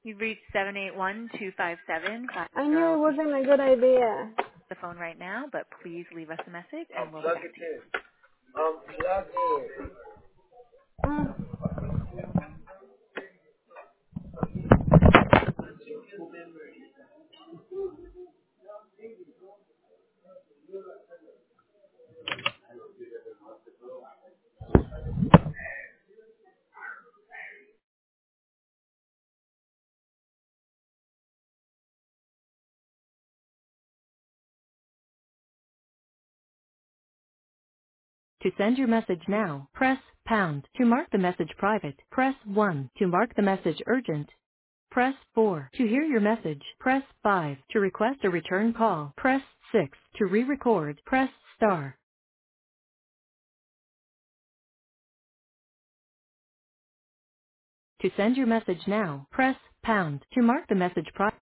You've reached 781-257. I knew it wasn't a good idea. The phone right now, but please leave us a message and we'll get Plug back it to you. in. Plug in. To send your message now, press pound. To mark the message private, press 1. To mark the message urgent, press 4. To hear your message, press 5. To request a return call, press 6. To re-record, press star. To send your message now, press pound. To mark the message private,